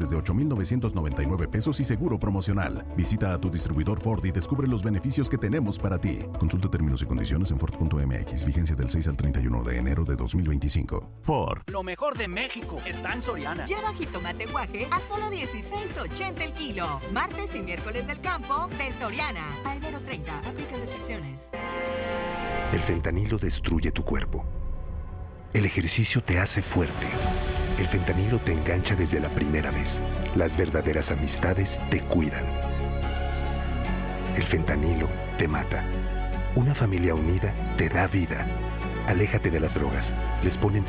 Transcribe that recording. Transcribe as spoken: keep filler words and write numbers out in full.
desde ocho mil novecientos noventa y nueve pesos y seguro promocional. Visita a tu distribuidor Ford y descubre los beneficios que tenemos para ti. Consulta términos y condiciones en Ford punto M X. Vigencia del seis al treinta y uno de enero de dos mil veinticinco. Ford. Lo mejor de México está en Soriana. Lleva jitomate guaje a solo dieciséis ochenta el kilo. Martes y miércoles del campo de Soriana. A enero treinta. Aplica restricciones. El fentanilo destruye tu cuerpo. El ejercicio te hace fuerte. El fentanilo te engancha desde la primera vez. Las verdaderas amistades te cuidan. El fentanilo te mata. Una familia unida te da vida. Aléjate de las drogas. Les ponen